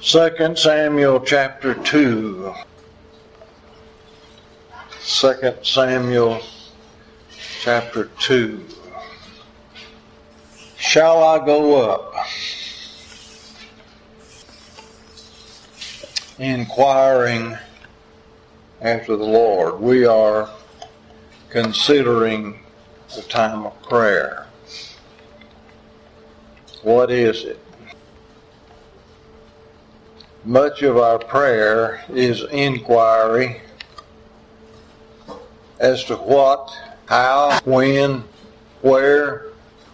2 Samuel chapter 2. 2 Samuel chapter 2. Shall I go up? Inquiring after the Lord. We are considering the time of prayer. What is it? Much of our prayer is inquiry as to what, how, when, where,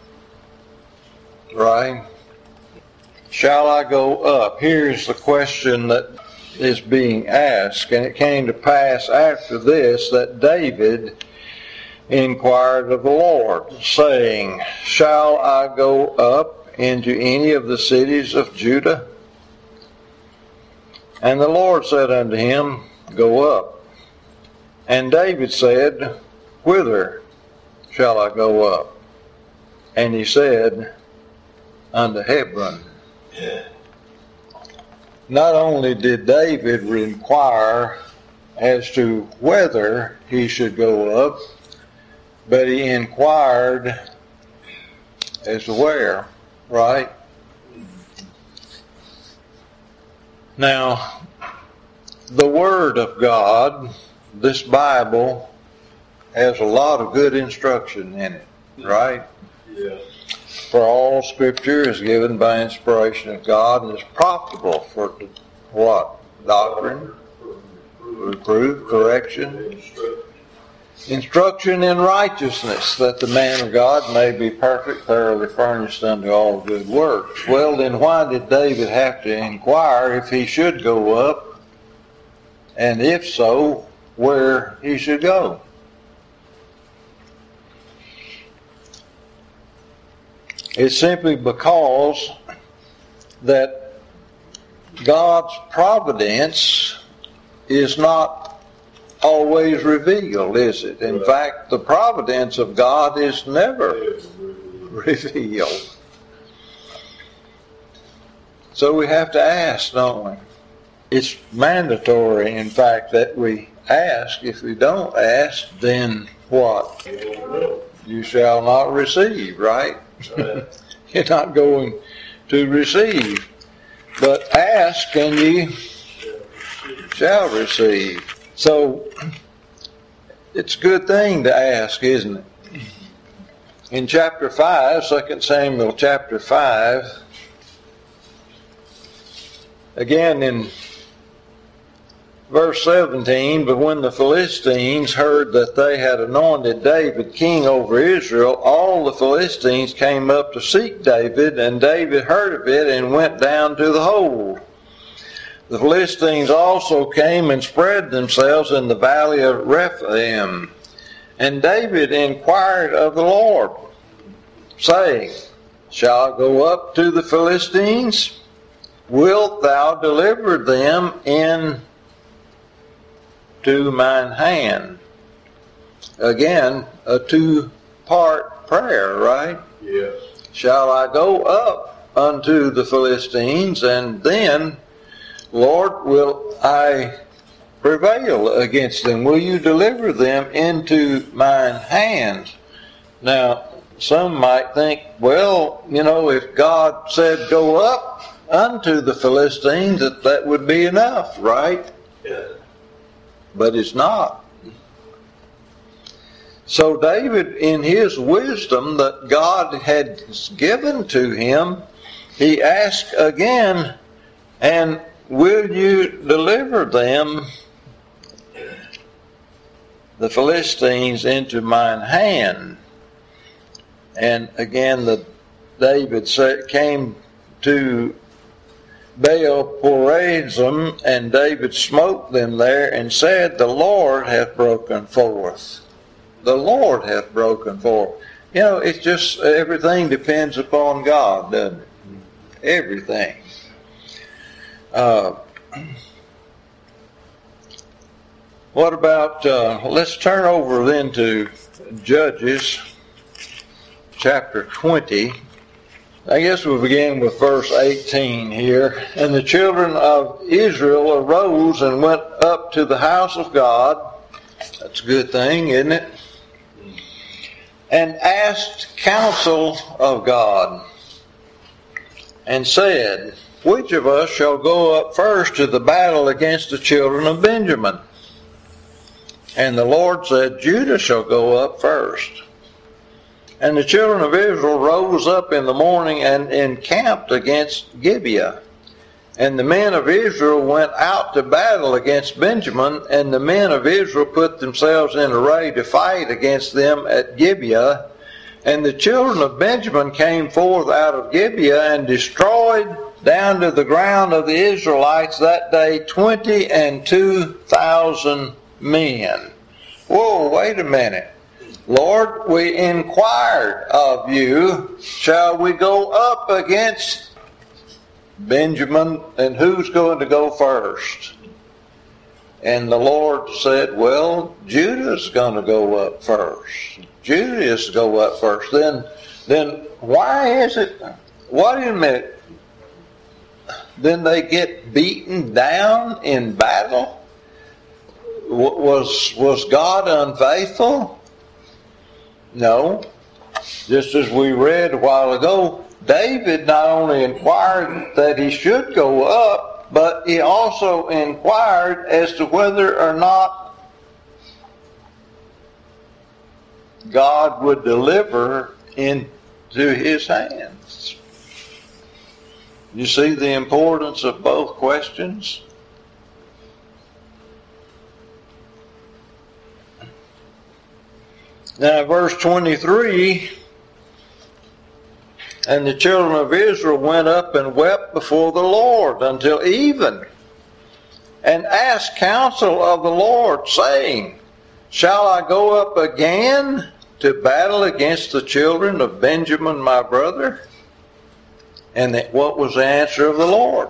right? Shall I go up? Here's the question that is being asked. And it came to pass after this that David inquired of the Lord, saying, Shall I go up into any of the cities of Judah? And the Lord said unto him, Go up. And David said, Whither shall I go up? And he said, Unto Hebron. Not only did David inquire as to whether he should go up, but he inquired as to where, right? Now, the Word of God, this Bible, has a lot of good instruction in it, right? Yeah. For all Scripture is given by inspiration of God and is profitable for what? Doctrine, reproof, correction, instruction in righteousness, that the man of God may be perfect, thoroughly furnished unto all good works. Well, then why did David have to inquire if he should go up, and if so, where he should go? It's simply because that God's providence is not always revealed, is it? In fact, the providence of God is never revealed. So we have to ask, don't we? It's mandatory, in fact, that we ask. If we don't ask, then what? You shall not receive, right? You're not going to receive. But ask and ye shall receive. So, it's a good thing to ask, isn't it? In chapter 5, 2 Samuel chapter 5, again in verse 17, But when the Philistines heard that they had anointed David king over Israel, all the Philistines came up to seek David, and David heard of it and went down to the hold. The Philistines also came and spread themselves in the valley of Rephaim. And David inquired of the Lord, saying, Shall I go up to the Philistines? Wilt thou deliver them into mine hand? Again, a two-part prayer, right? Yes. Shall I go up unto the Philistines, and then, Lord, will I prevail against them? Will you deliver them into mine hands? Now, some might think, well, if God said go up unto the Philistines, that would be enough, right? Yeah. But it's not. So David, in his wisdom that God had given to him, he asked again, and will you deliver them, the Philistines, into mine hand? And again, David came to Baal-perazim, and David smote them there and said, The Lord hath broken forth. The Lord hath broken forth. It's just everything depends upon God, doesn't it? Everything. What about, let's turn over then to Judges chapter 20. I guess we'll begin with verse 18 here. And the children of Israel arose and went up to the house of God. That's a good thing, isn't it? And asked counsel of God, and said, which of us shall go up first to the battle against the children of Benjamin? And the Lord said, Judah shall go up first. And the children of Israel rose up in the morning and encamped against Gibeah. And the men of Israel went out to battle against Benjamin, and the men of Israel put themselves in array to fight against them at Gibeah. And the children of Benjamin came forth out of Gibeah and destroyed down to the ground of the Israelites that day 22,000 men. Whoa, wait a minute. Lord, we inquired of you, shall we go up against Benjamin, and who's going to go first? And the Lord said, well, Judah's going to go up first. Judah is to go up first. Then why is it, wait a minute, then they get beaten down in battle? Was God unfaithful? No. Just as we read a while ago, David not only inquired that he should go up, but he also inquired as to whether or not God would deliver into his hands. You see the importance of both questions? Now, verse 23, and the children of Israel went up and wept before the Lord until even, and asked counsel of the Lord, saying, shall I go up again to battle against the children of Benjamin my brother? And what was the answer of the Lord?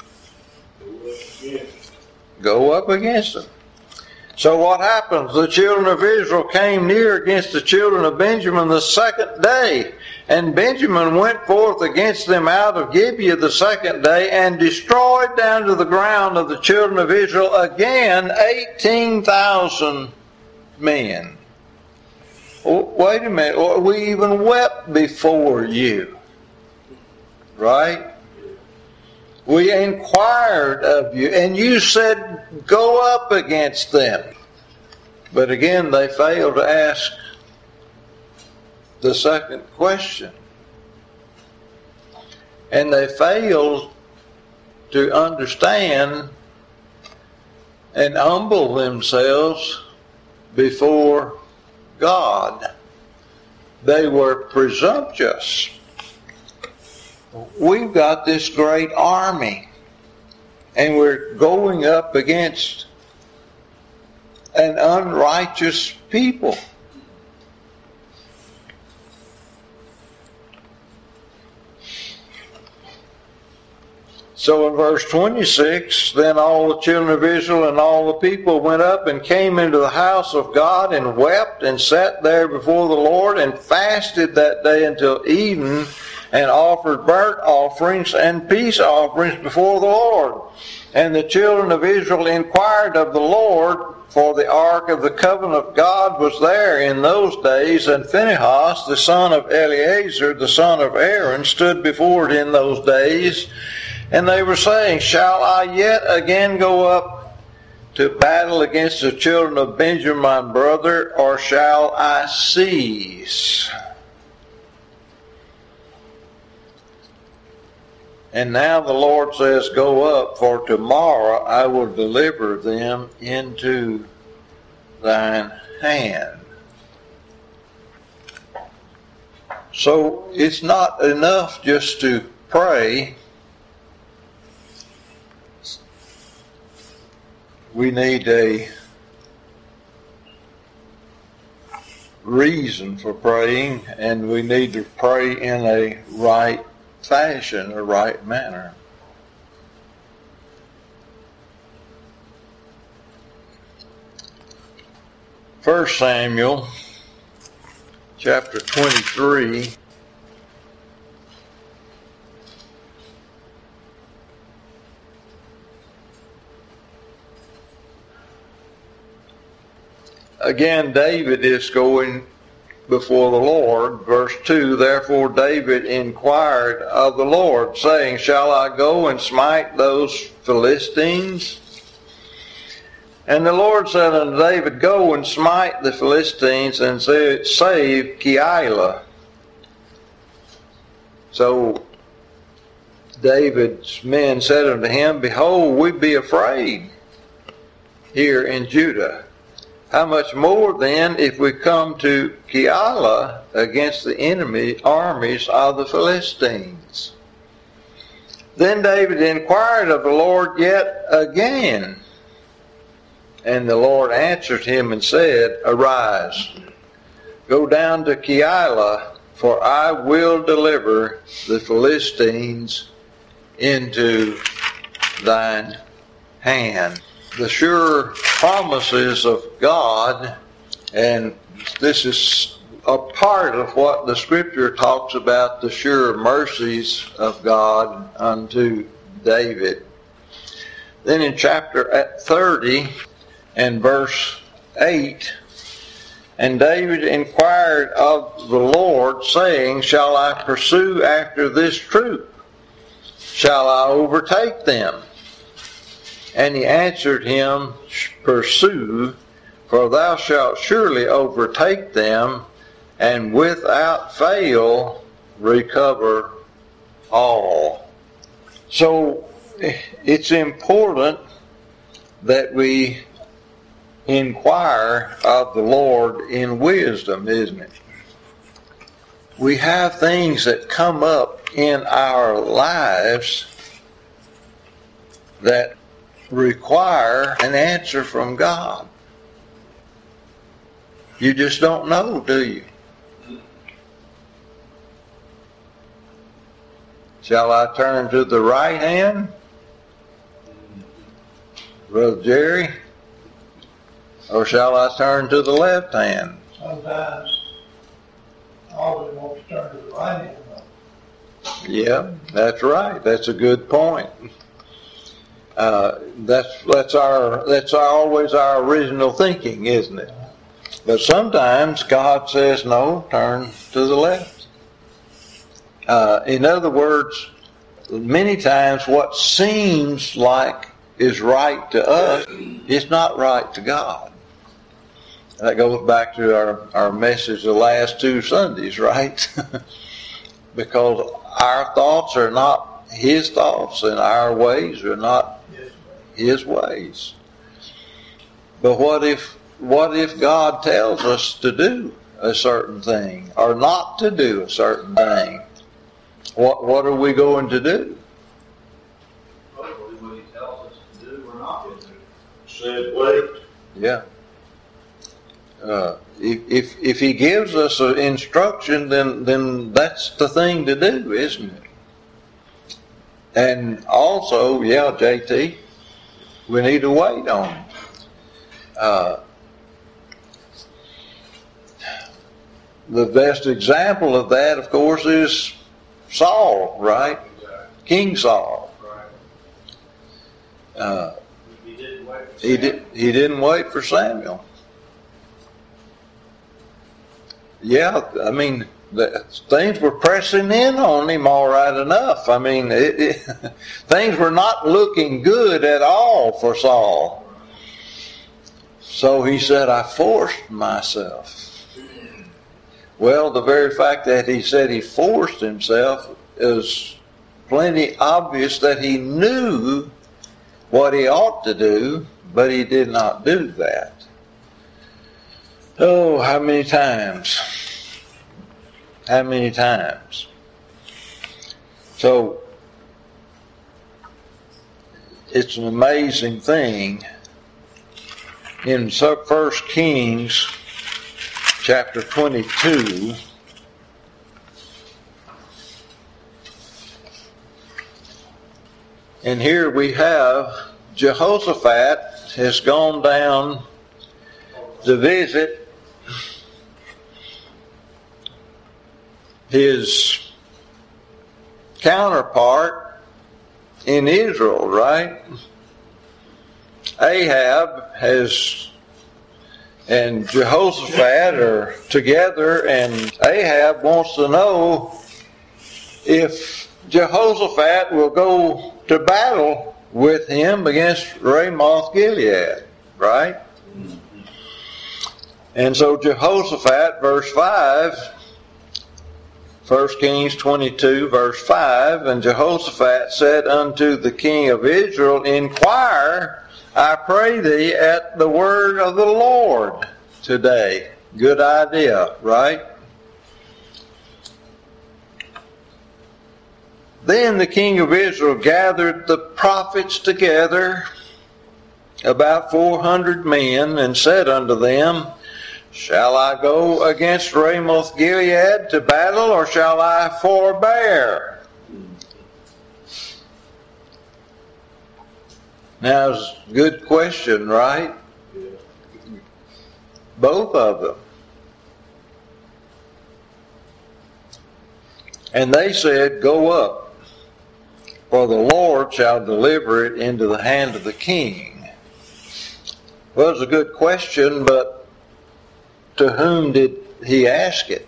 Go up against them. So what happens? The children of Israel came near against the children of Benjamin the second day. And Benjamin went forth against them out of Gibeah the second day, and destroyed down to the ground of the children of Israel again 18,000 men. Wait a minute, we even wept before you. Right? We inquired of you, and you said, go up against them. But again, they failed to ask the second question. And they failed to understand and humble themselves before God. They were presumptuous. We've got this great army, and we're going up against an unrighteous people. So in verse 26, then all the children of Israel and all the people went up and came into the house of God and wept and sat there before the Lord and fasted that day until even, and offered burnt offerings and peace offerings before the Lord. And the children of Israel inquired of the Lord, for the ark of the covenant of God was there in those days, and Phinehas, the son of Eleazar, the son of Aaron, stood before it in those days. And they were saying, shall I yet again go up to battle against the children of Benjamin my brother, or shall I cease? And now the Lord says, go up, for tomorrow I will deliver them into thine hand. So it's not enough just to pray. We need a reason for praying, and we need to pray in a right fashion, a right manner. First Samuel chapter 23, again, David is going before the Lord. Verse 2, therefore David inquired of the Lord, saying, shall I go and smite those Philistines? And the Lord said unto David, go and smite the Philistines and save Keilah. So David's men said unto him, behold, we be afraid here in Judah. How much more then if we come to Keilah against the enemy armies of the Philistines? Then David inquired of the Lord yet again. And the Lord answered him and said, arise, go down to Keilah, for I will deliver the Philistines into thine hand. The sure promises of God, and this is a part of what the Scripture talks about, the sure mercies of God unto David. Then in chapter 30 and verse 8, and David inquired of the Lord, saying, shall I pursue after this troop? Shall I overtake them? And he answered him, pursue, for thou shalt surely overtake them, and without fail recover all. So it's important that we inquire of the Lord in wisdom, isn't it? We have things that come up in our lives that require an answer from God. You just don't know, do you? Shall I turn to the right hand, Brother Jerry? Or shall I turn to the left hand? Sometimes I always want to turn to the right hand. Yeah, that's right. That's a good point. That's always our original thinking, isn't it? But sometimes God says, no, turn to the left. In other words, many times what seems like is right to us is not right to God. That goes back to our message the last 2 Sundays, right? Because our thoughts are not His thoughts, and our ways are not His ways. But what if God tells us to do a certain thing or not to do a certain thing? What are we going to do? Hopefully what He tells us to do, we're not going to do. Said wait. Yeah. If He gives us an instruction, then that's the thing to do, isn't it? And also, yeah, JT, we need to wait on Him. The best example of that, of course, is Saul, right? King Saul. He didn't wait for Samuel. Yeah, I mean, things were pressing in on him all right enough. I mean, things were not looking good at all for Saul. So he said, I forced myself. Well, the very fact that he said he forced himself is plenty obvious that he knew what he ought to do, but he did not do that. Oh, how many times? How many times? So, it's an amazing thing. In 1 Kings chapter 22, and here we have Jehoshaphat has gone down to visit his counterpart in Israel, right? Ahab has and Jehoshaphat are together, and Ahab wants to know if Jehoshaphat will go to battle with him against Ramoth Gilead, right? And so Jehoshaphat, verse 5, 1 Kings 22, verse 5, and Jehoshaphat said unto the king of Israel, Inquire, I pray thee, at the word of the Lord today. Good idea, right? Then the king of Israel gathered the prophets together, about 400 men, and said unto them, Shall I go against Ramoth Gilead to battle, or shall I forbear? Now, it's a good question, right? Both of them. And they said, Go up, for the Lord shall deliver it into the hand of the king. Well, it's a good question, but to whom did he ask it?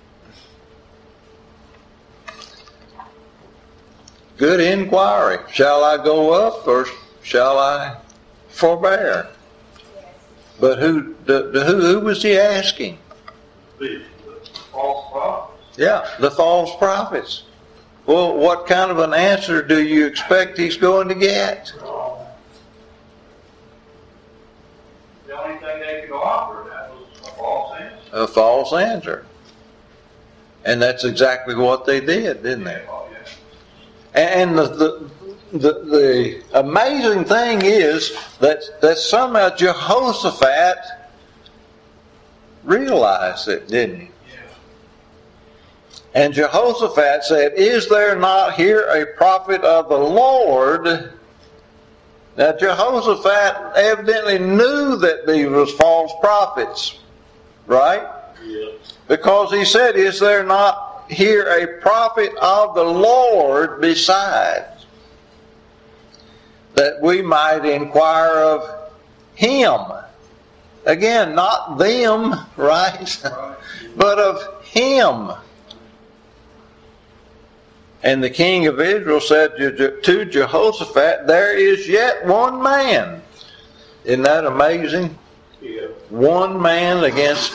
Good inquiry. Shall I go up or shall I forbear? But who was he asking? The false prophets. Yeah, the false prophets. Well, what kind of an answer do you expect he's going to get? The only thing they could offer, that was a false answer. A false answer. And that's exactly what they did, didn't they? Oh, yeah. And the amazing thing is that somehow Jehoshaphat realized it, didn't he? Yeah. And Jehoshaphat said, Is there not here a prophet of the Lord? Now Jehoshaphat evidently knew that these was false prophets, right? Yeah. Because he said, Is there not here a prophet of the Lord besides? That we might inquire of him. Again, not them, right? But of him. And the king of Israel said to Jehoshaphat, There is yet one man. Isn't that amazing? Yeah. One man against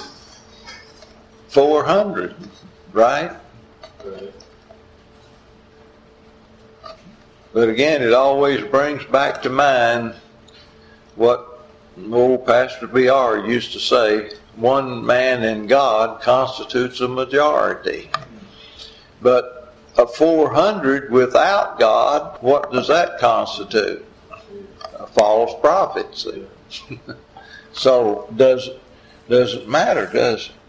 400, right? Right. But again, it always brings back to mind what old Pastor B.R. used to say, one man in God constitutes a majority. But a 400 without God, what does that constitute? A false prophet. See? So doesn't matter, does it?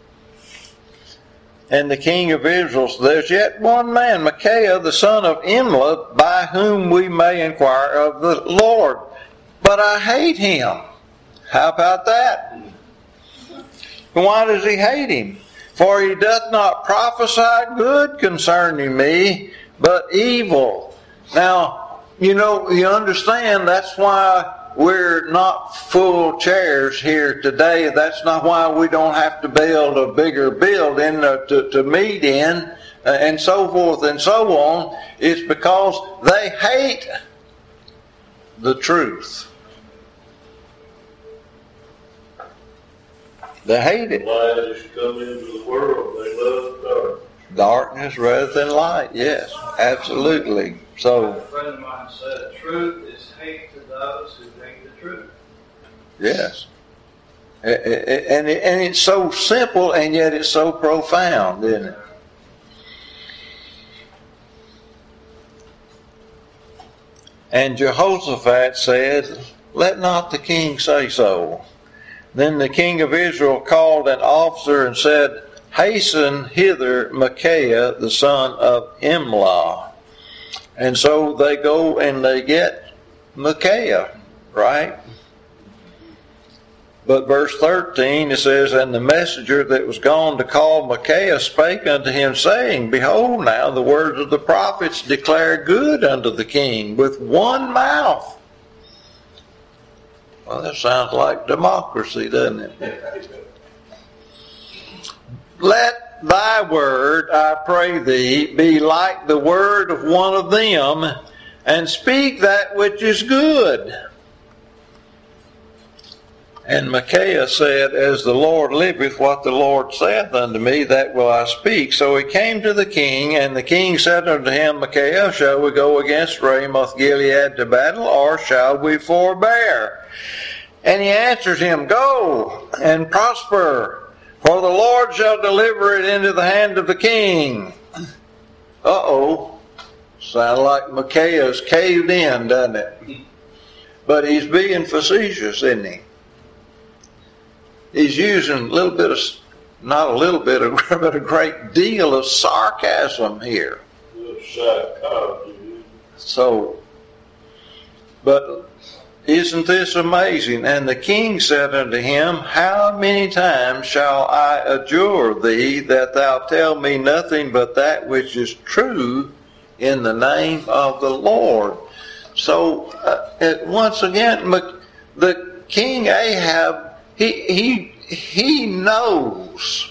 And the king of Israel said, There's yet one man, Micaiah, the son of Imlah, by whom we may inquire of the Lord. But I hate him. How about that? Why does he hate him? For he doth not prophesy good concerning me, but evil. Now, you understand that's why we're not full chairs here today. That's not why we don't have to build a bigger building to meet in and so forth and so on. It's because they hate the truth. They hate it. Light has come into the world. They love dark. Darkness rather than light. Yes, absolutely. So, A friend of mine said, truth is hate to those who hate the truth. yes. And it's so simple and yet it's so profound, isn't it? And Jehoshaphat said, Let not the king say so. Then the king of Israel called an officer and said, Hasten hither Micaiah, the son of Imlah. And so they go and they get Micaiah, right? But verse 13, it says, And the messenger that was gone to call Micaiah spake unto him, saying, Behold now, the words of the prophets declare good unto the king with one mouth. Well, that sounds like democracy, doesn't it? Let thy word, I pray thee, be like the word of one of them, and speak that which is good. And Micaiah said, As the Lord liveth, what the Lord saith unto me, that will I speak. So he came to the king, and the king said unto him, Micaiah, shall we go against Ramoth Gilead to battle, or shall we forbear? And he answered him, Go and prosper, for the Lord shall deliver it into the hand of the king. Uh-oh. Sound like Micaiah's caved in, doesn't it? But he's being facetious, isn't he? He's using a little bit of, not a little bit, but a great deal of sarcasm here. So, but isn't this amazing? And the king said unto him, How many times shall I adjure thee that thou tell me nothing but that which is true in the name of the Lord? So, once again, the King Ahab, he knows.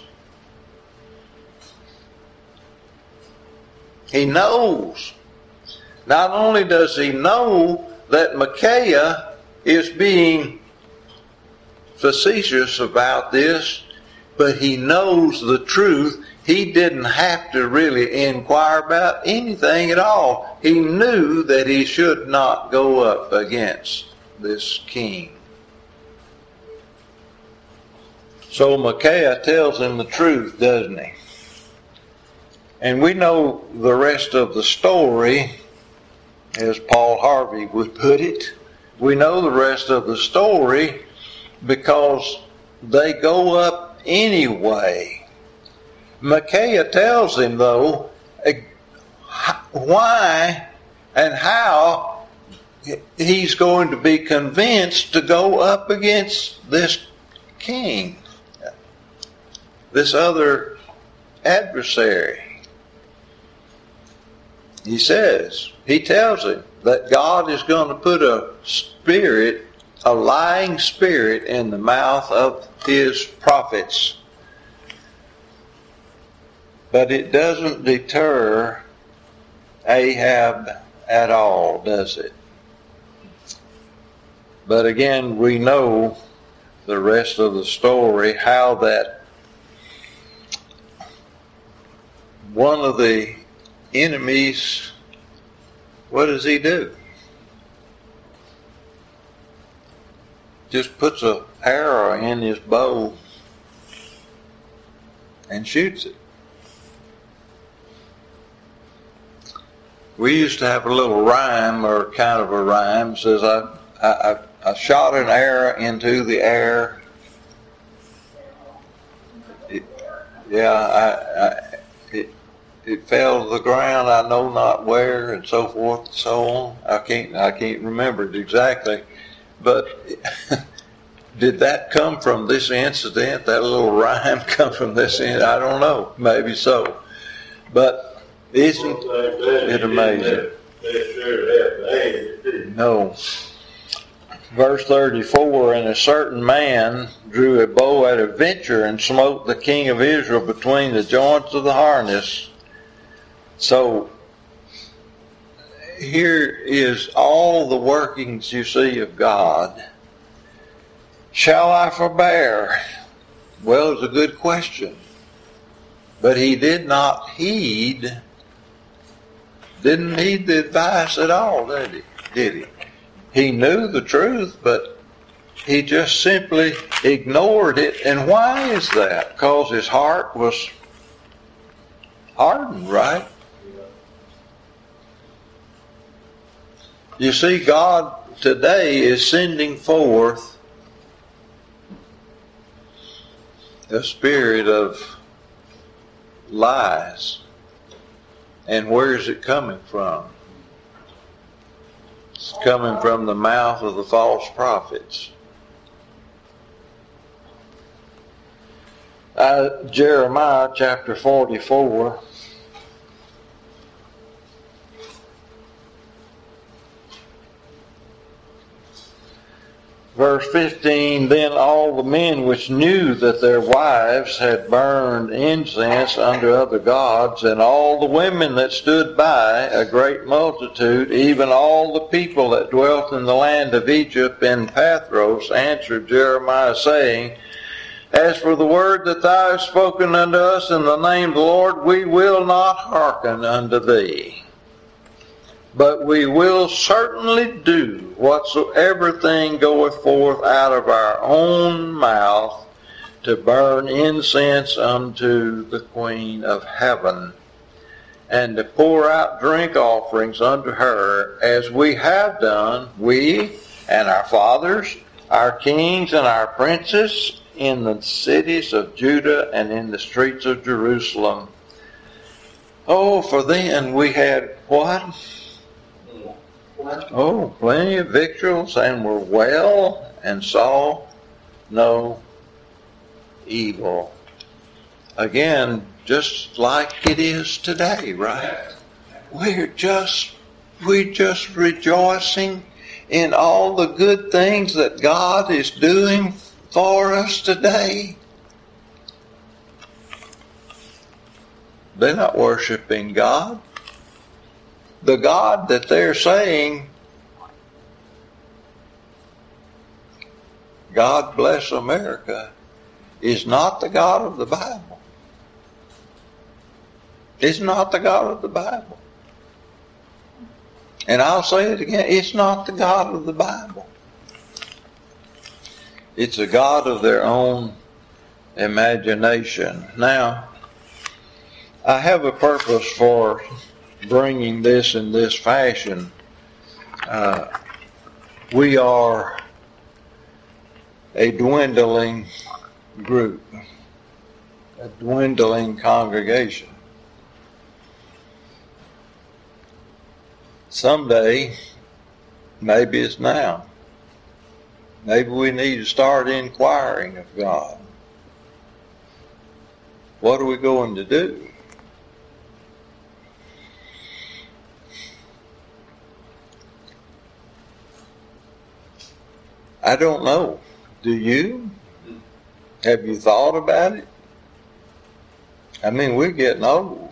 He knows. Not only does he know that Micaiah is being facetious about this, but he knows the truth. He didn't have to really inquire about anything at all. He knew that he should not go up against this king. So Micaiah tells him the truth, doesn't he? And we know the rest of the story, as Paul Harvey would put it. We know the rest of the story because they go up anyway. Micaiah tells him, though, why and how he's going to be convinced to go up against this king, this other adversary. He tells him that God is going to put a lying spirit in the mouth of his prophets. But it doesn't deter Ahab at all, does it? But again, we know the rest of the story, how that one of the enemies, what does he do? Just puts an arrow in his bow and shoots it. We used to have a little rhyme, or kind of a rhyme. It says, I shot an arrow into the air. It fell to the ground, I know not where, and so forth and so on. I can't remember it exactly. But did that come from this incident? That little rhyme come from this incident? I don't know. Maybe so. But isn't it amazing? No. Verse 34, And a certain man drew a bow at a venture and smote the king of Israel between the joints of the harness. So here is all the workings you see of God. Shall I forbear? Well, it's a good question. But he did not heed, didn't heed the advice at all, did he? He knew the truth, but he just simply ignored it. And why is that? Because his heart was hardened, right? You see, God today is sending forth a spirit of lies. And where is it coming from? It's coming from the mouth of the false prophets. Jeremiah chapter 44. Verse 15, then all the men which knew that their wives had burned incense unto other gods, and all the women that stood by, a great multitude, even all the people that dwelt in the land of Egypt in Pathros, answered Jeremiah, saying, as for the word that thou hast spoken unto us in the name of the Lord, we will not hearken unto thee. But we will certainly do whatsoever thing goeth forth out of our own mouth to burn incense unto the Queen of Heaven, and to pour out drink offerings unto her, as we have done, we and our fathers, our kings and our princes, in the cities of Judah and in the streets of Jerusalem. Oh, for then we had what? Oh, plenty of victuals, and were well, and saw no evil. Again, just like it is today, right? We're just rejoicing in all the good things that God is doing for us today. They're not worshiping God. The God that they're saying, God bless America, is not the God of the Bible. It's not the God of the Bible. And I'll say it again, it's not the God of the Bible. It's a God of their own imagination. Now, I have a purpose for bringing this in this fashion. We are a dwindling group, a dwindling congregation. Someday, maybe it's now, maybe we need to start inquiring of God. What are we going to do? I don't know. Do you? Have you thought about it? I mean, we're getting old.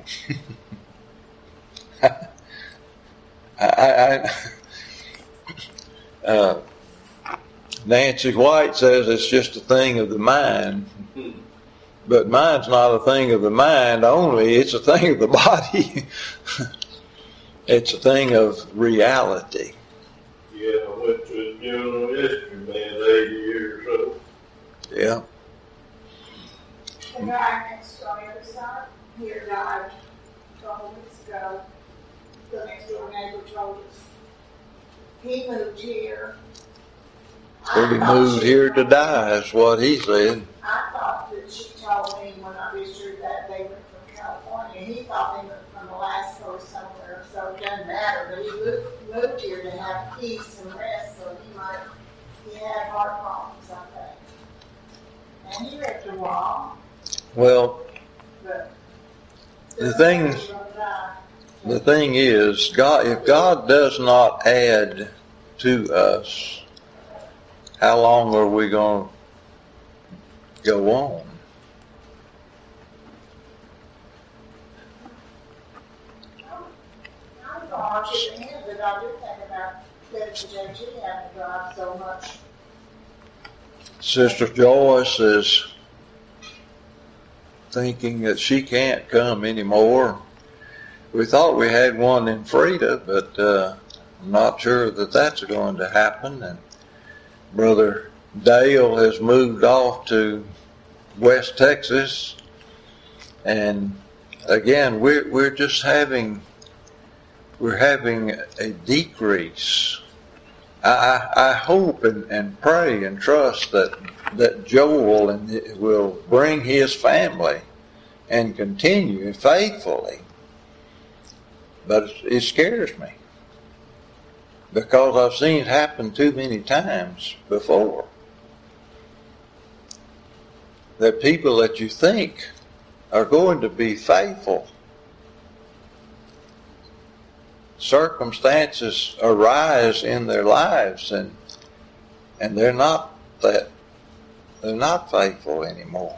Nancy White says it's just a thing of the mind. But mind's not a thing of the mind only. It's a thing of the body. It's a thing of reality. Yeah, I went to a funeral yesterday, man, 80 years old. Yeah. The guy next on the other side here died a couple weeks ago. The next door neighbor told us. He moved here. Well, he moved here to die, is what he said. I thought that she told me when I visited that they went from California. He thought they went from Alaska or somewhere, so it doesn't matter. But he moved here to have peace and rest, so he had heart problems, I think. And he lived a while. Well, But the thing is, God, if God does not add to us, how long are we going to go on? I'm going to the end, but I do think about WJG having to drive so much. Sister Joyce is thinking that she can't come anymore. We thought we had one in Freda, but I'm not sure that that's going to happen. And Brother Dale has moved off to West Texas, and again we're just having a decrease. I hope and pray and trust that Joel will bring his family and continue faithfully. But it scares me, because I've seen it happen too many times before. That people that you think are going to be faithful, circumstances arise in their lives, and And they're not faithful anymore.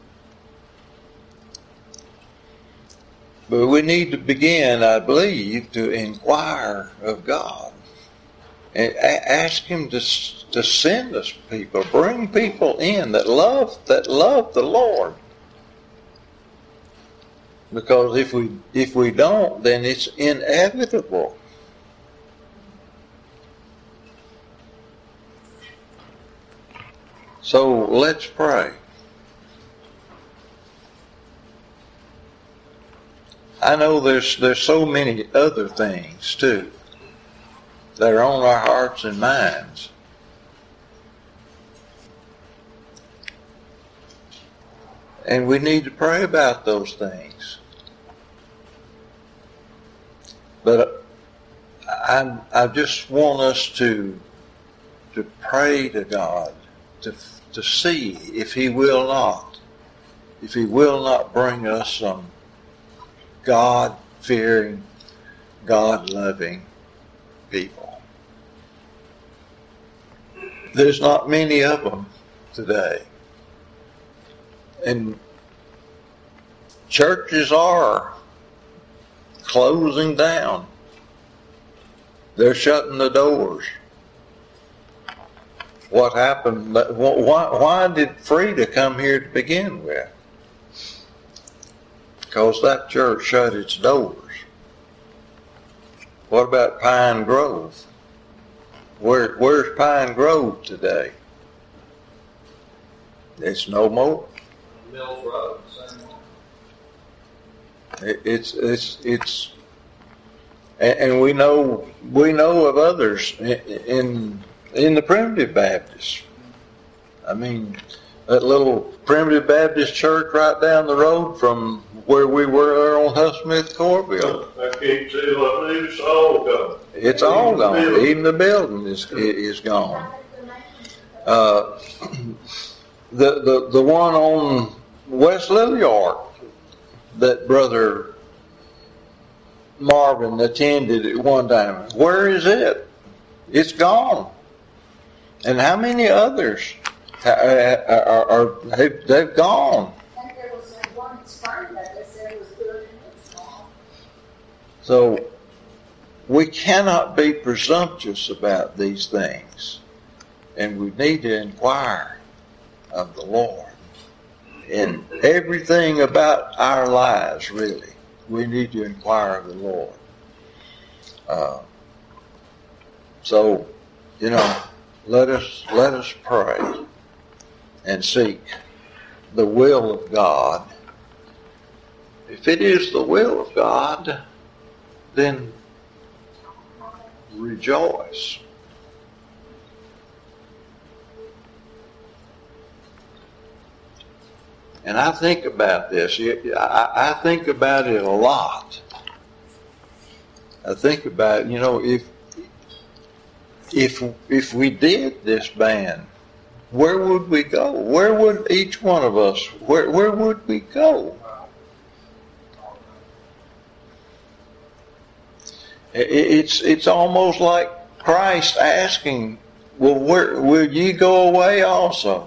But we need to begin, I believe, to inquire of God and ask Him to send us people, bring people in that love the Lord. Because if we don't, then it's inevitable. So let's pray. I know there's so many other things too that are on our hearts and minds. And we need to pray about those things. But I just want us to pray to God to see if He will not bring us some God-fearing, God-loving people. There's not many of them today. And churches are closing down. They're shutting the doors. What happened? Why did Frida come here to begin with? Because that church shut its doors. What about Pine Grove? Where's Pine Grove today? It's no more. Mills Road, same one. It's and we know of others in the Primitive Baptists. I mean, that little Primitive Baptist church right down the road from where we were on Huff Smith Corville. I can't tell what it's all gone. It's all gone. Even the building is gone. The one on West Lilliard that Brother Marvin attended at one time. Where is it? It's gone. And how many others they've gone? I think there was one in Spring that they said was good and it's gone. So we cannot be presumptuous about these things, and we need to inquire of the Lord in everything about our lives. Really, we need to inquire of the Lord. So, let us pray and seek the will of God. If it is the will of God, then rejoice. And I think about this. I think about it a lot. I think about, if we did this ban, where would we go? Where would each one of us, where would we go? It's almost like Christ asking, well, where will ye go away also?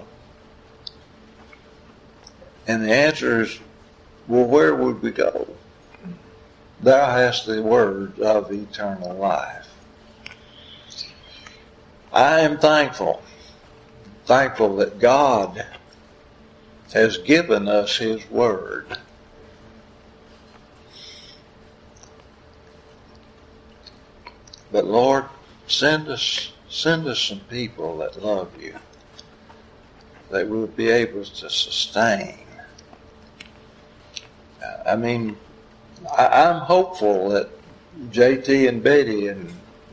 And the answer is, well, where would we go? Thou hast the word of eternal life. I am thankful that God has given us His word. But Lord, send us some people that love you, that will be able to sustain. I mean, I'm hopeful that JT and Betty and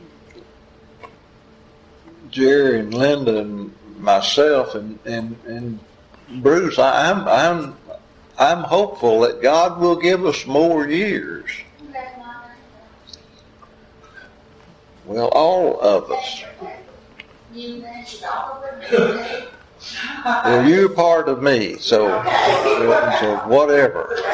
Jerry and Linda and myself and Bruce, I'm hopeful that God will give us more years. Well, all of us. You mentioned all of them. Well, you're part of me, so whatever.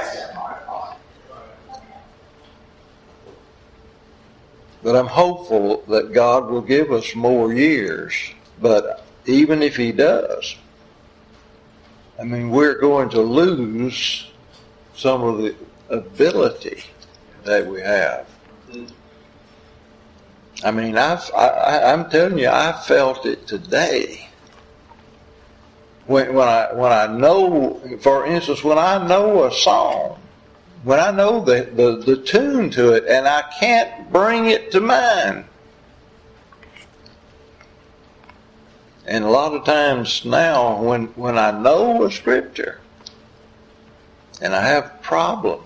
But I'm hopeful that God will give us more years. But even if he does, I mean, we're going to lose some of the ability that we have. I mean, I'm telling you, I felt it today. When I know, for instance, when I know a song, when I know the tune to it, and I can't bring it to mind. And a lot of times now, when I know a scripture, and I have problems,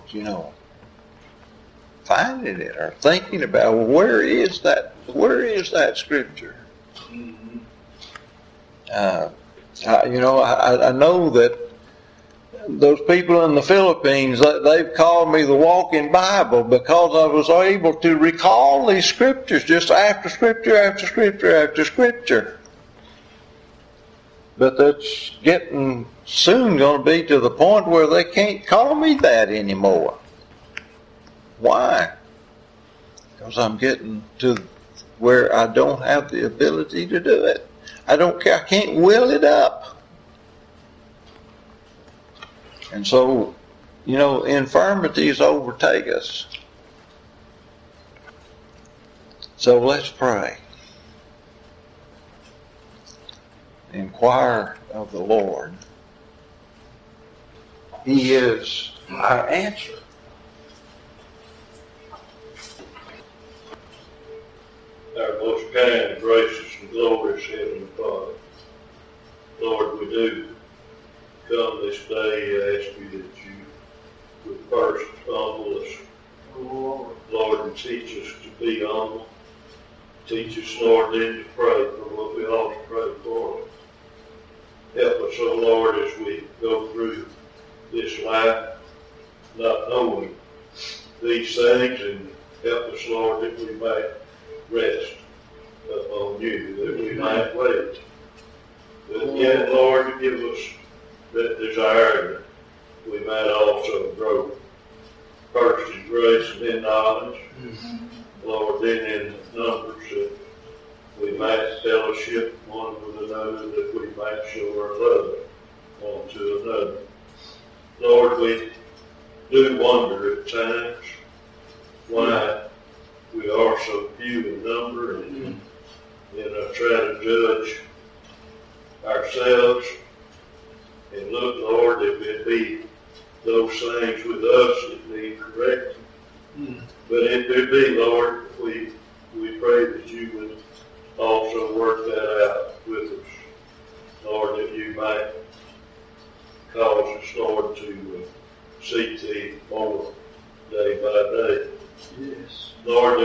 finding it or thinking about, well, where is that scripture? I know that those people in the Philippines, they've called me the walking Bible because I was able to recall these scriptures just after scripture after scripture after scripture. But that's getting soon going to be to the point where they can't call me that anymore. Why? Because I'm getting to where I don't have the ability to do it. I can't will it up. And so, infirmities overtake us. So let's pray. Inquire of the Lord. He is our answer. Our most kind, gracious, and glorious Heavenly Father, Lord, we do come this day ask you that you would first humble us, Lord, and teach us to be humble. Teach us, Lord, then to pray for what we ought to pray for. Help us, oh Lord, as we go through this life, not knowing these things, and help us, Lord, that we might rest upon you, that we might wait. But again, Lord, to give us that desire that we might also grow first in grace and in knowledge, Lord, then in numbers, that we might fellowship one with another, that we might show our love one to another. Lord, we do wonder at times why we are so few in number, and try to judge ourselves and look, Lord, if it be those things with us that need correcting. But if there be, Lord, we pray that you would also work that out with us. Lord, that you might cause us, Lord, to seek thee more day by day. Yes. Lord,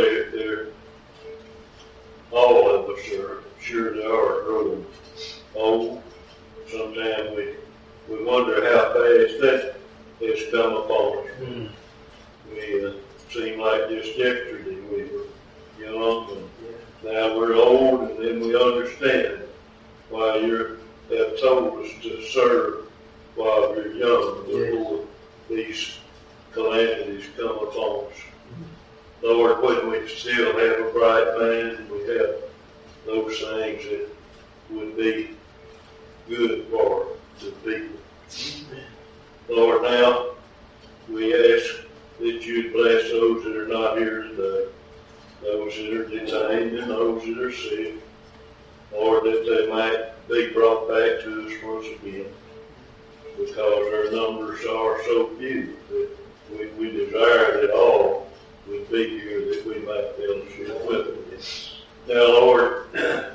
all of us are sure they are growing old. Sometimes we wonder how fast that has come upon us. We seem like just yesterday we were young, and now we're old, and then we understand why you have told us to serve while we're young before these calamities come upon us. Lord, when we still have a bright mind, we have those things that would be good for the people. Lord, now we ask that you'd bless those that are not here today, those that are detained and those that are sick. Lord, that they might be brought back to us once again, because our numbers are so few that we desire that all would be here, that we might fellowship with them. Now, Lord,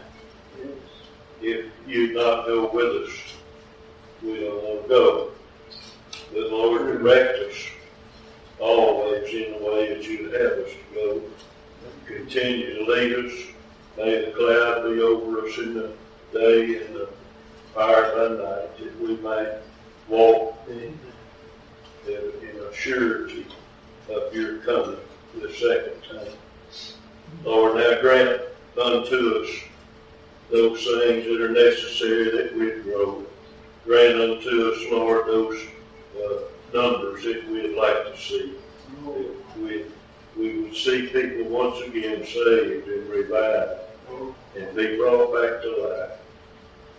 if you'd not go with us, we don't want to go. But Lord, direct us always in the way that you'd have us to go. Continue to lead us. May the cloud be over us in the day and the fire by night, that we might walk in a surety of your coming the second time. Lord, now grant unto us those things that are necessary that we grow. Grant unto us, Lord, those numbers that we'd like to see. That we would see people once again saved and revived and be brought back to life.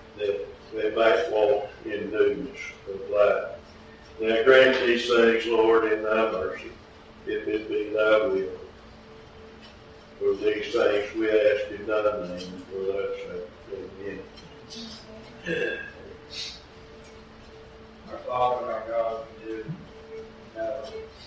these things, Lord, in thy mercy, if it be thy will. For these things we ask in thy name, for thy sake. Amen. Our Father and our God, we do know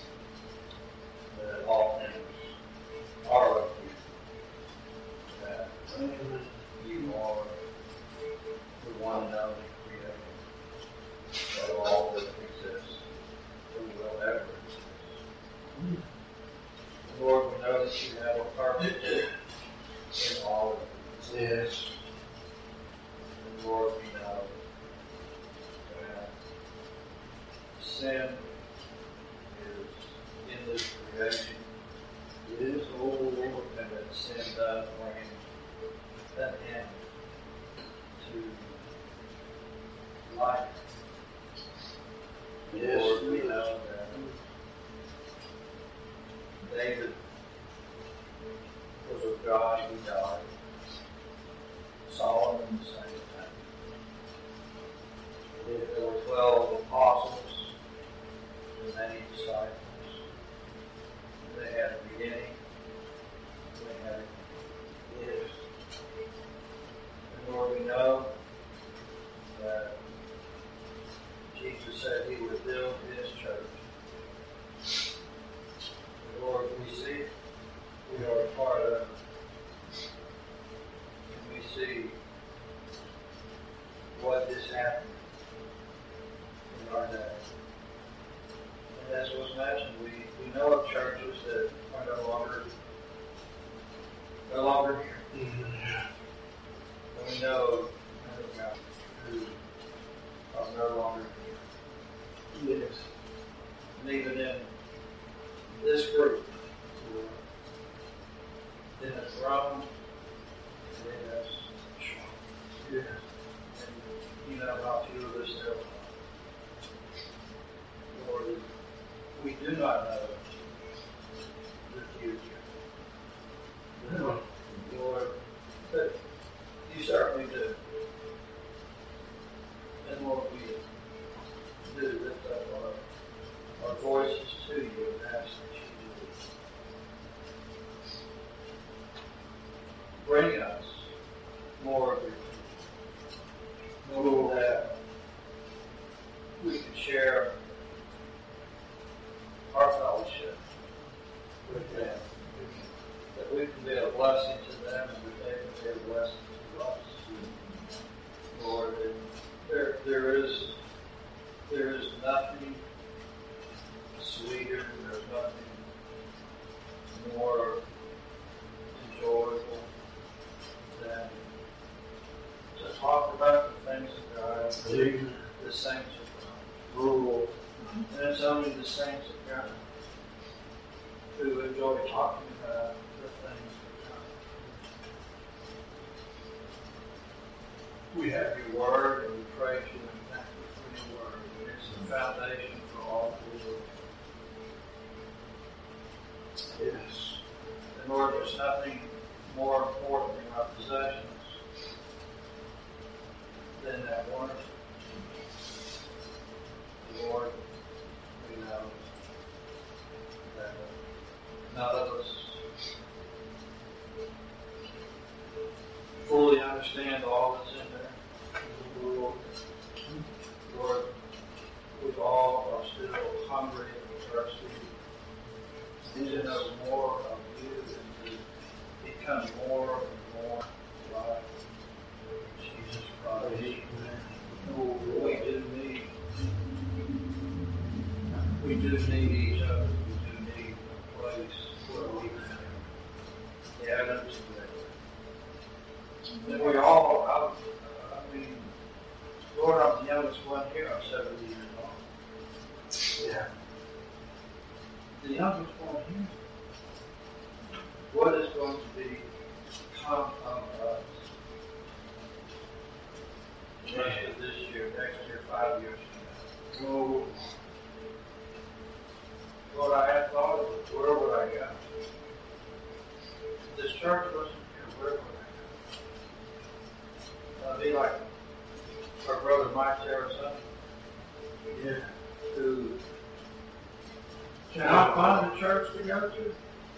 that all things are of you. That you are the one and only creator of all that exists, who will ever exist. Lord, we know that you have a purpose in all of it. Yes. And Lord, we know that sin is in this creation. It is, oh Lord, and that sin does bring an end to life. Yes, Lord, we know that David was of God who died. Solomon the same thing. There were 12 apostles and many disciples. They had a beginning. They had an end. And Lord, we know that Jesus said he would build his church. Lord, we see it. We are a part of it. And we see what is happening in our day. And as was mentioned, we know of churches that are no longer here. And we know of God who are no longer here. Yes. And even in this group, in a throne, yes. And you know how few of us there are. Lord, we do not know the future. No. Lord, but you certainly do. And Lord, we do lift up our voices to you and ask that you do bring us more of your people. Lord, that we can share our fellowship with them. That we can be a blessing to them and that they can be a blessing to us. Lord, there is nothing sweeter, there's nothing more enjoyable than to talk about the things of God, the saints of God. Rule. And it's only the saints of God who enjoy talking about the things of God. We have your word and we praise you and thank you for your word. It's the foundation for all the world. Yes. And Lord, there's nothing more important in our possessions than that word. Lord, we know that none of us fully understand all that's in there. Lord, we all are still hungry and thirsty. To know more of you and to become more and more like Jesus Christ. We do need each other. We do need a place where we can gather together. And we all, I mean, Lord, I'm the youngest one here. I'm 70 years old. Yeah. The youngest one here. What is going to become of us? This year, next year, 5 years from now. Oh, Lord, I have thought of it. Where would I go? If this church wasn't here, where would I go? I'd be like our brother Mike Sarasota, who Can I find a church to go to?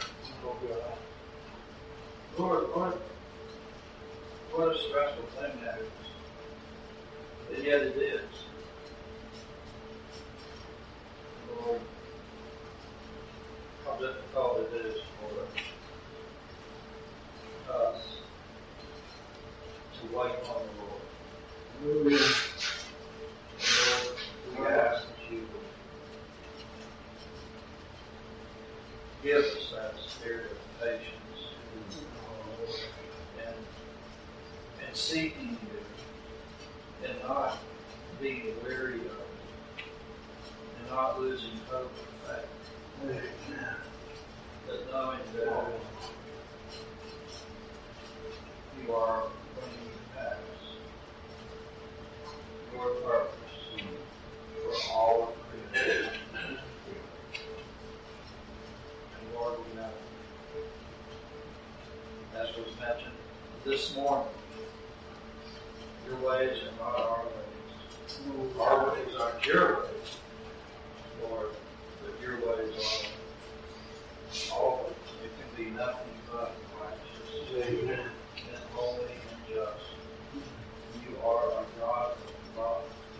Lord, what a stressful thing that is. And yet it is. Lord, how difficult it is for us to wait on the Lord. Lord, we ask that you would give us that spirit of patience and seeking you and not being weary of it and not losing hope and faith. But knowing that you are bringing to pass your purpose for all of creation. And Lord, we know, as was mentioned this morning, your ways are not our ways. Our ways aren't your ways, Lord, but your ways are always. It can be nothing but righteous. Amen. And holy and just. You are our God and Father.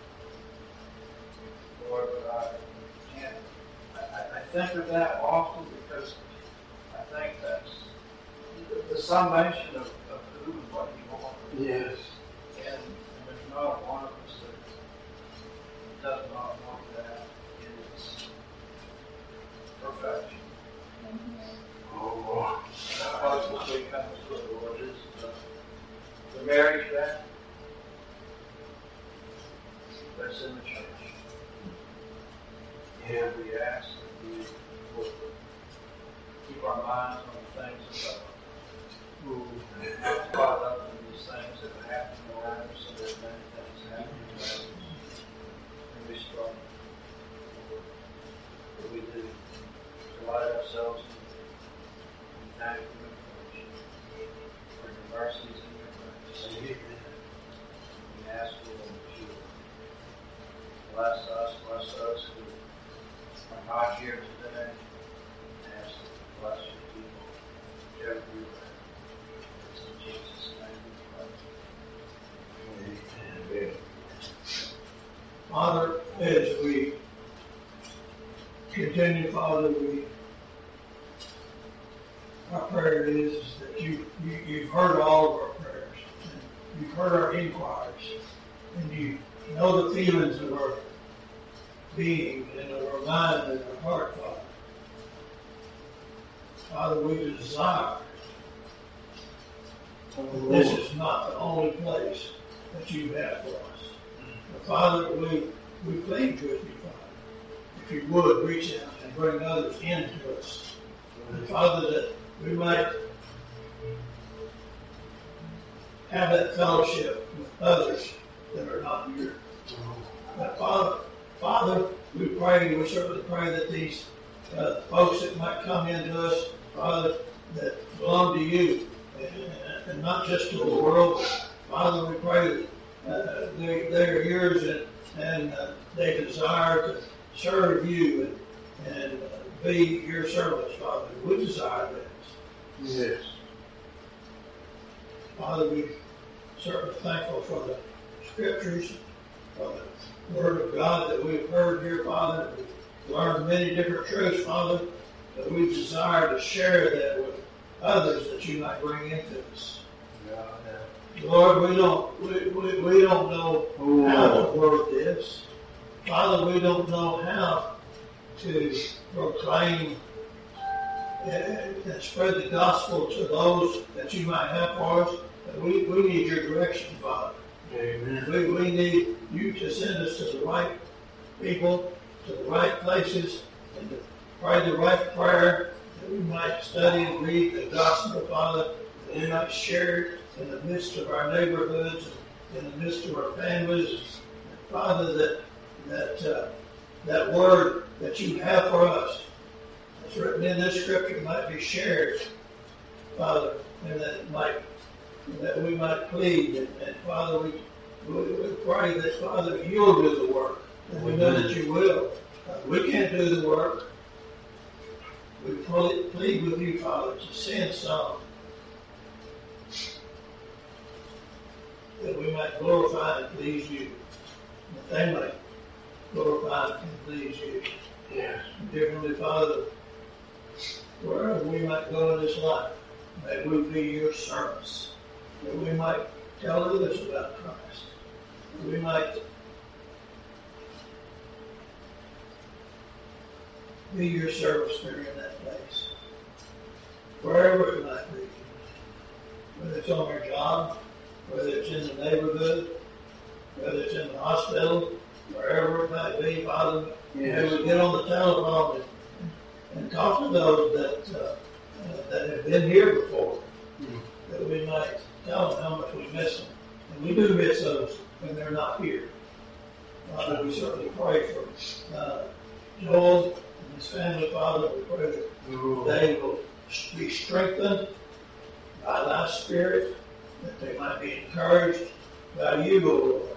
Lord, but I can't. I think of that often because I think that's the summation of who and what you are. Yes. And there's not one of us that does not want that in its perfection. Oh, That's what we come to the Lord is the marriage bed that's in the church. And we ask that we would keep our minds on the things of God. Not caught up in these things that have happened around us, so that many things happen around us. And we struggle. But we do. Delight ourselves in thank you and praise you for your mercies and your grace. Amen. We ask for that you bless us who are not here today. And ask that you bless your people everywhere. In Jesus' name we pray. Amen. Father, as we continue, Father, our prayer is that you've heard all of our prayers, and you've heard our inquiries, and you know the feelings of our being and of our mind and our heart, Father. Father, we desire that this is not the only place that you have for us. But Father, we plead with you, Father, if you would reach out and bring others into us. And Father, that we might have that fellowship with others that are not here. But Father, we certainly pray that these folks that might come into us, Father, that belong to you, and not just to the world. Father, we pray that they're yours and they desire to serve you and be your servants, Father. We desire that. Yes. Father, we certainly thankful for the scriptures, for the word of God that we've heard here, Father. We've learned many different truths, Father, but we desire to share that with others that you might bring into us. Lord, we don't know how to word this. Father, we don't know how to proclaim and spread the gospel to those that you might have for us. But we need your direction, Father. Amen. We need you to send us to the right people, to the right places, and to pray the right prayer, that we might study and read the gospel, Father, that we might share it in the midst of our neighborhoods, in the midst of our families. And Father, that word that you have for us, that's written in this scripture, might be shared, Father, and that we might plead. And Father, we pray that, Father, you'll do the work. And we know that you will. We can't do the work. We plead with you, Father, to send some that we might glorify and please you, that they might glorify and please you. Yes. Dear Heavenly Father, wherever we might go in this life, may we be your servants, that we might tell others about Christ, that we might be your servants there in that place, wherever it might be, whether it's on our job, whether it's in the neighborhood, whether it's in the hospital, wherever it might be, Father, may we get on the telephone and talk to those that have been here before, that we might tell them how much we miss them. And we do miss those when they're not here. Father, we certainly pray for Joel and his family, Father. We pray that they will be strengthened by thy Spirit, that they might be encouraged by you, O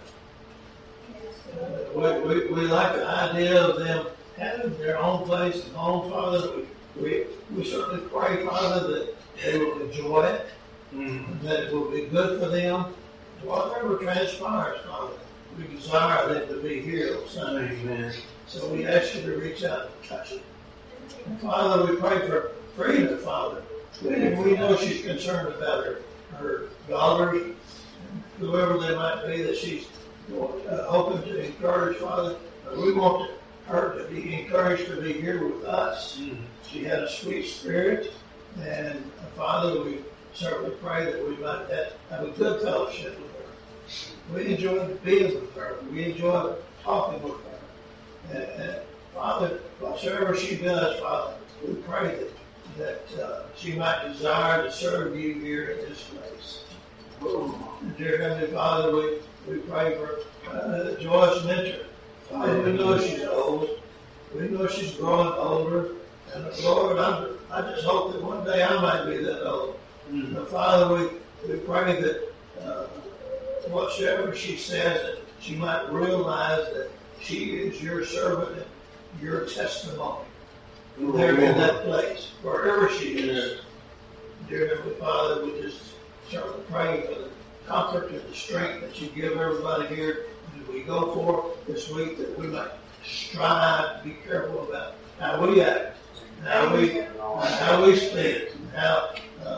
Lord. We like the idea of them having their own place and home, Father. We certainly pray, Father, that they will enjoy it, and that it will be good for them. Whatever transpires, Father, we desire them to be here on Sunday. Amen. So we ask you to reach out and touch it. And Father, we pray for Frida, Father. We know she's concerned about her daughters, and whoever they might be that she's hoping to encourage, Father. We want her to be encouraged to be here with us. She had a sweet spirit, and Father, we certainly pray that we might have a good fellowship with her. We enjoy being with her. We enjoy talking with her. And Father, whatsoever she does, Father, we pray that she might desire to serve you here in this place. Dear Heavenly Father, we pray for Joyce Minter. Father, we know she's old. We know she's growing older. And Lord, I just hope that one day I might be that old. But Father, we pray that whatsoever she says, that she might realize that she is your servant and your testimony. There in that place, wherever she is. Dear Heavenly Father, we just certainly pray for the comfort and the strength that you give everybody here as we go forth this week, that we might strive to be careful about how we act, how we speak, and how,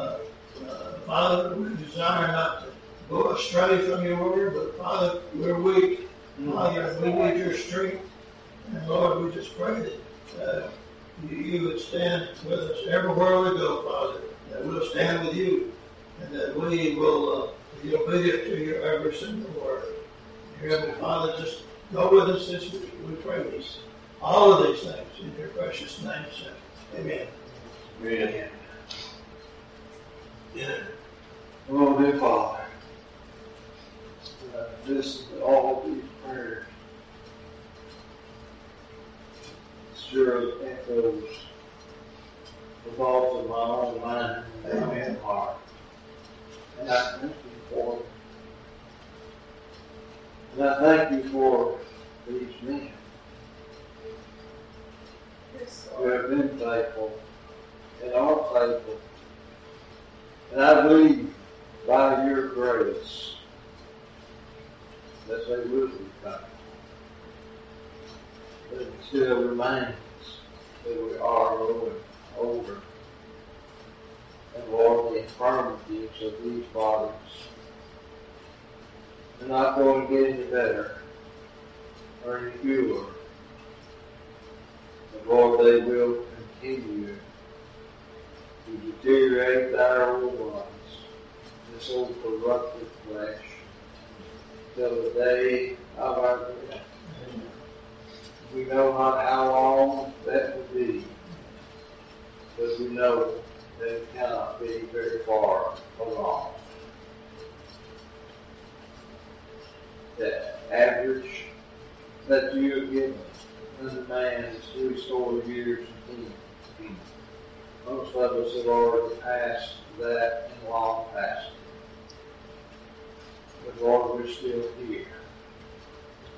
Father, we desire not to go astray from your word, but Father, we're weak. Father, we need your strength. And Lord, we just pray that you would stand with us everywhere we go, Father, that we'll stand with you, and that we will be obedient to your every single word. Dear Heavenly Father, just go with us this week. We pray this. All of these things in your precious name, son. Amen. Amen. Lord, dear Father, listen to all these prayers. Sure echoes the thoughts of my own mind and my own heart. And I thank you for it. And I thank you for these men who have been faithful and are faithful. And I believe by your grace that they will be faithful. But it still remains that we are growing older. And Lord, the infirmities of these bodies are not going to get any better or any fewer. But Lord, they will continue to deteriorate our old bodies, this old corrupted flesh, till the day of our death. We know not how long that will be, but we know that it cannot be very far along. The average that you have given unto man is 3 years and 10. Most of us have already passed that and long past it. But Lord, we're still here.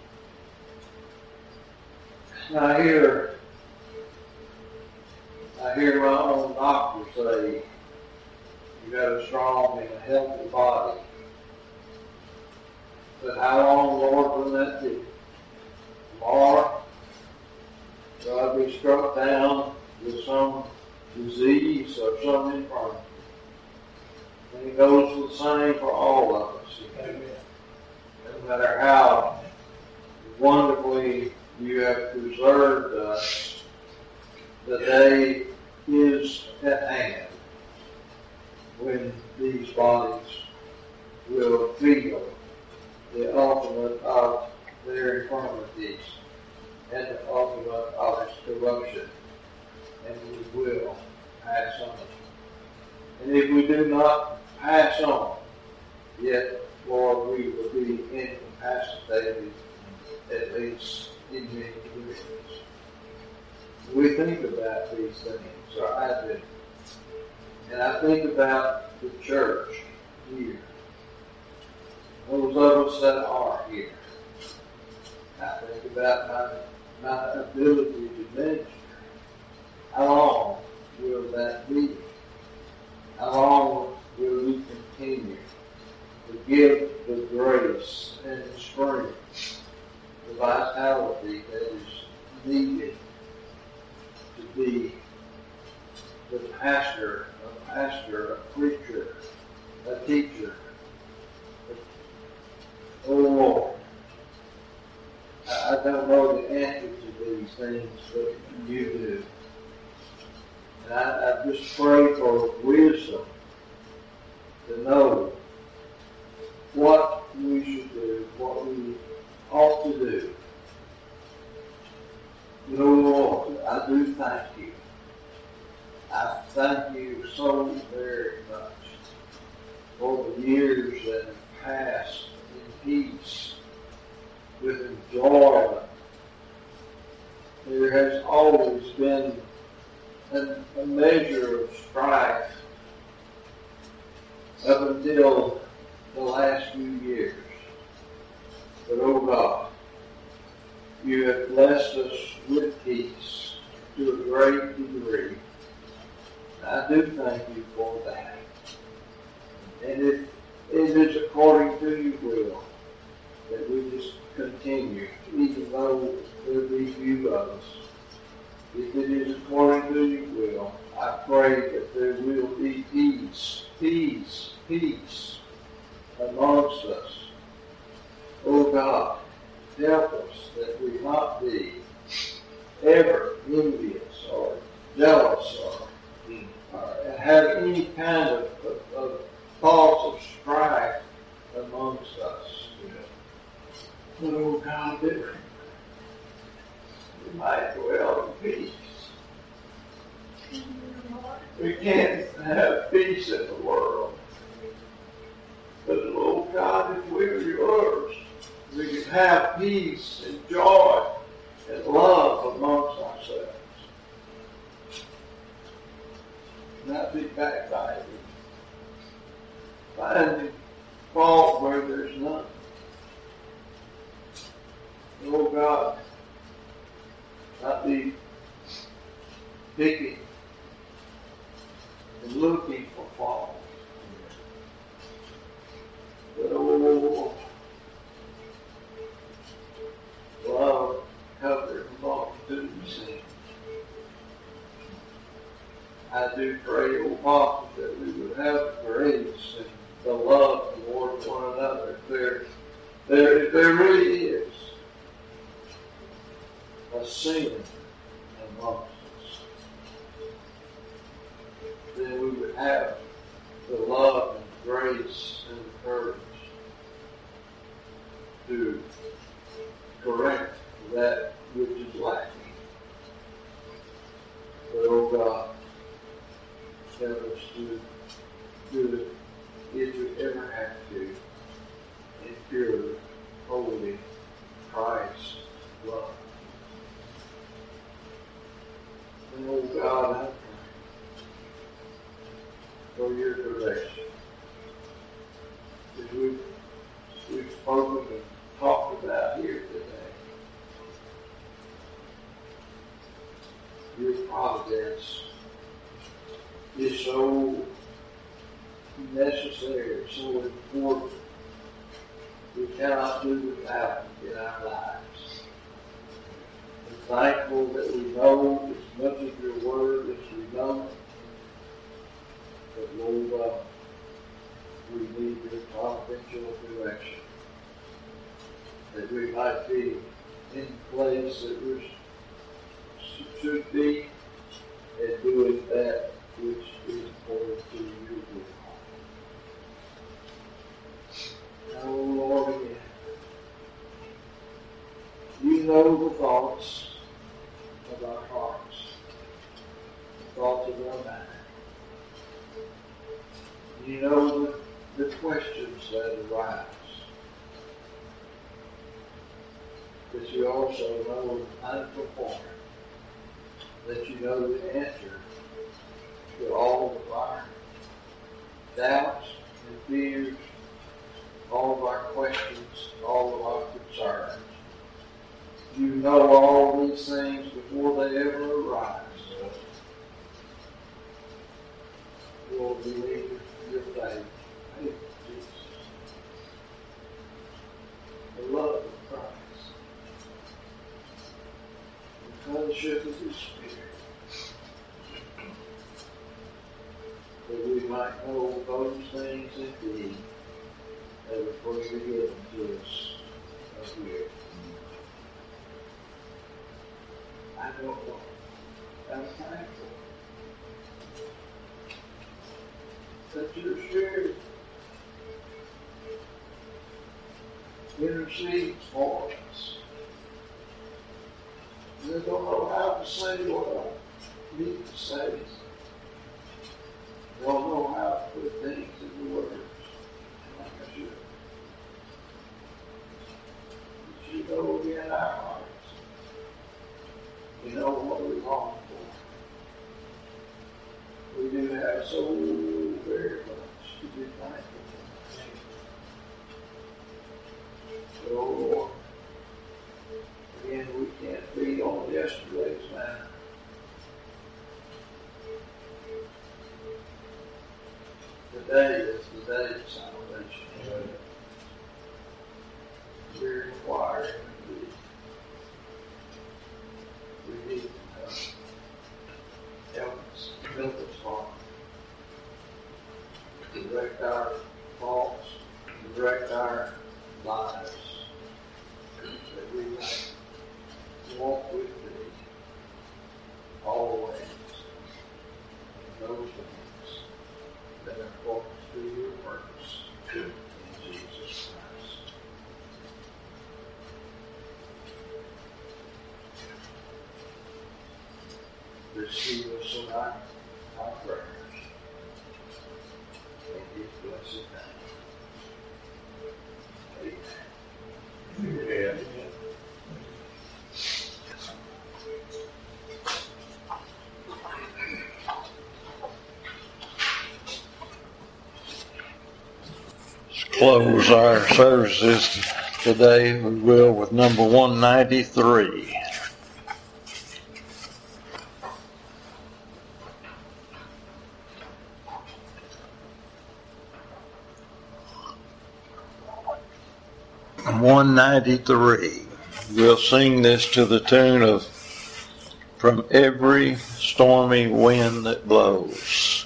I I hear my own doctor say, you got a strong and a healthy body. But how long, Lord, will that be? Tomorrow, will I be struck down with some disease or some infirmity? And it goes the same for all of us. Amen. No matter how wonderfully you have preserved us, the day is at hand when these bodies will feel the ultimate of their infirmities and the ultimate of its corruption, and we will pass on. And if we do not pass on, yet, Lord, we will be incapacitated, at least in many ways. We think about these things, or I do. And I think about the church here. Those of us that are here. I think about my ability to minister. How long will that be? How long will we continue to give the grace and the strength, the vitality that is needed to be the pastor, a preacher, a teacher? Oh Lord, I don't know the answer to these things, but you do. And I just pray for wisdom to know what we should do, what we ought to do. Oh Lord, I do thank you. I thank you so very much for the years that have passed in peace, with enjoyment. There has always been a measure of strife up until the last few years. But oh God, you have blessed us with peace to a great degree. I do thank you for that. And if it is according to your will that we just continue, even though there be few of us. If it is according to your will, I pray that there will be peace, peace, peace amongst us. Oh God, help us that we not be ever envious or jealous or have any kind of thoughts of strife amongst us. But oh God, that we might dwell in peace. We can't have peace in the world. But oh God, if we are yours, we can have peace and joy and love amongst ourselves. Not be backbiting, finding fault where there's none. Oh God, not be picking and looking for fault. But oh, love covers multitude of sins. I do pray, oh Father, that we would have grace and the love toward one another. If there really is a sin amongst us, then we would have the love and grace and the courage to correct that which is lacking. But oh God, help us to do it if we ever have to in pure, holy Christ love. And oh God, I pray for your direction. As we've spoken and talked about here today, so necessary, so important. We cannot do without it in our lives. We're thankful that we know as much of your word as we know. But Lord, we need your providential direction, that we might be in the place that we should be, and doing that which is according to your will. Oh Lord, again, you know the thoughts of our hearts, the thoughts of our mind. You know the questions that arise. But you also know the thankful part that you know the answer to all of our doubts and fears, all of our questions, all of our concerns. You know all these things before they ever arise. Lord, we need your faith. Faith in Jesus. The love of Christ. The fellowship of His Spirit. That we might know those things indeed that are freely given to us of you. I don't know. I'm thankful that your Spirit intercedes for us. And I don't know how to say what I need to say. I don't know how to put things into words like I should. But you know again our hearts. You know what we long for. We do have so very much to be thankful for. So, Lord, again, we can't be on yesterday's man. Today is the day of salvation. We're required we need help us, build us, Father. Direct our thoughts, direct our lives, that we might walk with Thee always in those things that are according to your purpose in Jesus Christ. Receive us in our prayers. In His blessed name. Amen. Yeah. Let's close our services today, we will, with number 193. We'll sing this to the tune of From Every Stormy Wind That Blows.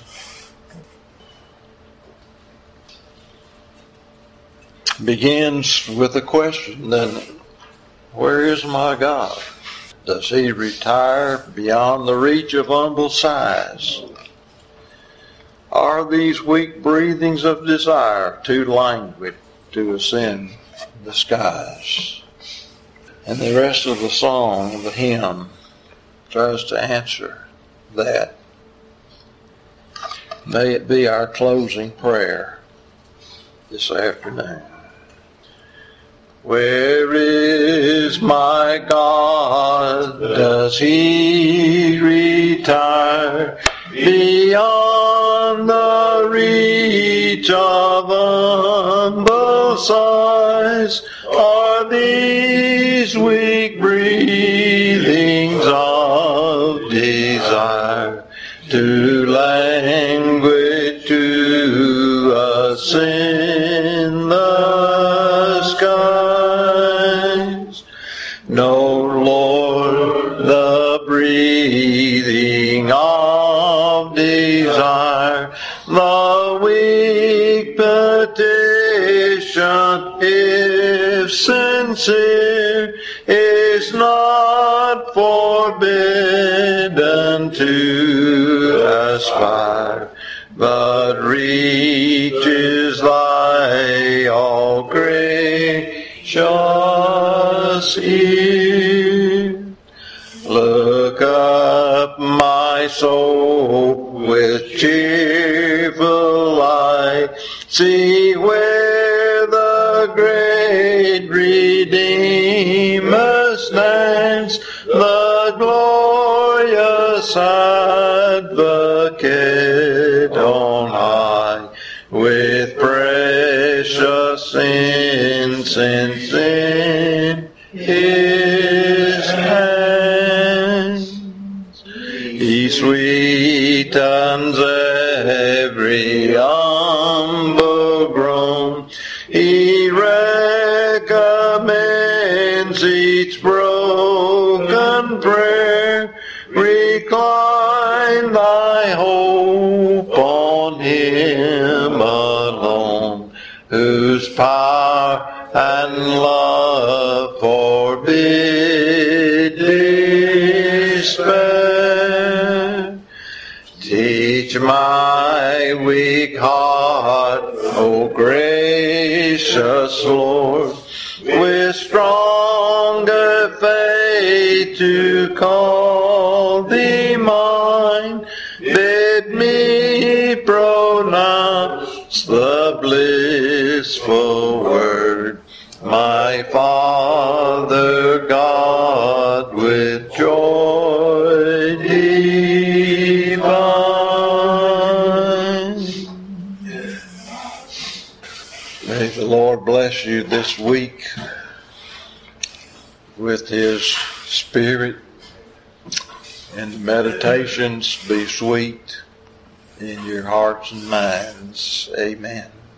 Begins with a question, doesn't it? Where is my God? Does He retire beyond the reach of humble sighs? Are these weak breathings of desire too languid to ascend the skies? And the rest of the song, the hymn, tries to answer that. May it be our closing prayer this afternoon. Where is my God? Does He retire beyond the reach of humble sighs? Are these weak breathings of desire too languid No, Lord, the breathing of desire, the weak petition, if sincere, is not forbidden to aspire, but reaches thy all gracious ear. Look up, my soul, with cheerful light. See where the great Redeemer stands, the glorious Advocate on high, with precious incense in his hands. He sweetens every humble groan. He recommends each broken prayer. Recline thy hope on him alone, whose power and love forbid despair. Teach my weak heart, O gracious Lord, with stronger faith to call thee mine. Bid me pronounce the blissful word, my Father God, with joy divine. May the Lord bless you this week with His Spirit, and the meditations be sweet in your hearts and minds. Amen.